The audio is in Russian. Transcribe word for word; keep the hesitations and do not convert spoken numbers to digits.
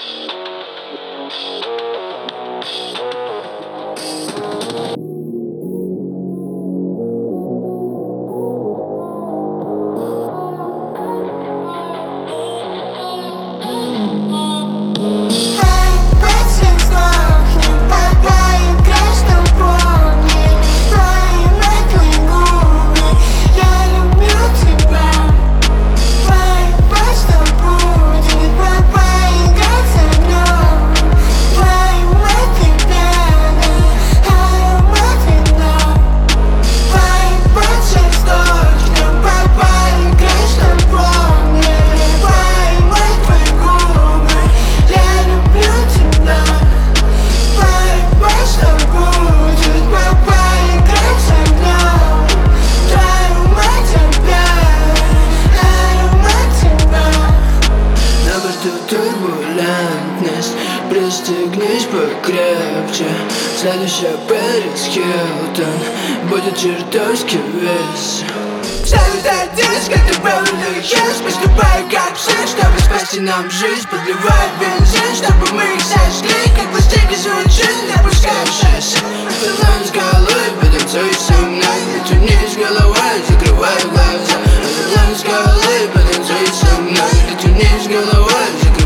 Турбулентность, пристегнись покрепче. Следующая Пэрис Хилтон будет чертовски весело. Ставит диск, это Беверли Хиллз. Поступаю как псы, чтобы спасти нам жизнь. Подливают бензин, чтобы мы их сожгли. Как пластинки звучит, опускаем шесть. Оторваем с головы, потанцуй со мной. Лечу вниз головой, закрываю глаза. Оторваем с головы, потанцуй со мной. Лечу вниз головой, закрываю глаза.